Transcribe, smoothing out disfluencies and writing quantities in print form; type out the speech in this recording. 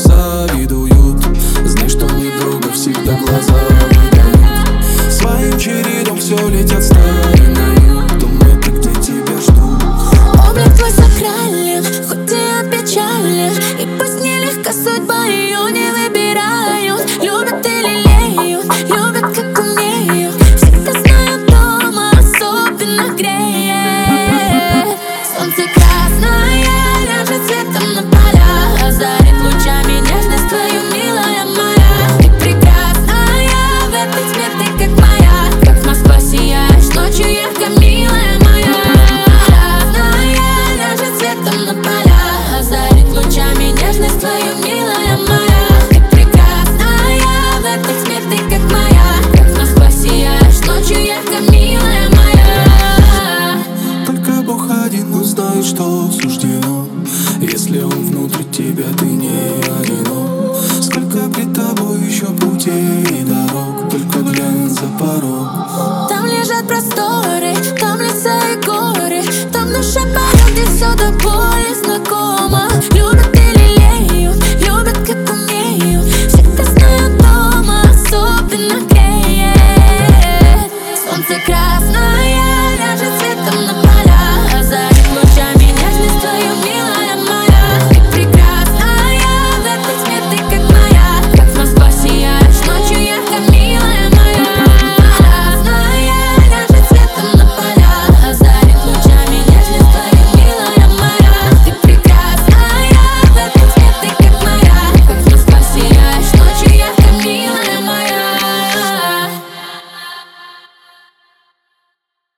завидуют. Знай, что недолго всегда глаза выдают. Своим чередом все летят стаи на юг. Думай, ты, где тебя ждут. Облик твой сакрален, хоть и опечален, и пусть нелегко судьба, ее не выбирают. Любят и лелеют, любят как умеют. Всегда знают, дома особенно греет. Солнце красное ляжет светом на поля, озарит лучами нежность твою, милая моя. Ты прекрасная, в этой тьме ты как моя, как Москва сияешь ночью ярко, милая моя. Красная ляжет светом на поля, озарит лучами нежность твою, милая моя. Ты прекрасная, в этой тьме ты как моя, как Москва сияешь ночью ярко, милая моя. Только Бог один узнает, что суждено. Если он внутри тебя, ты не одинок. Сколько пред тобой еще путей и дорог, только глянь за порог. Там лежат просторы, там леса и горы, там душа поет, и все до боли знакомо. Любят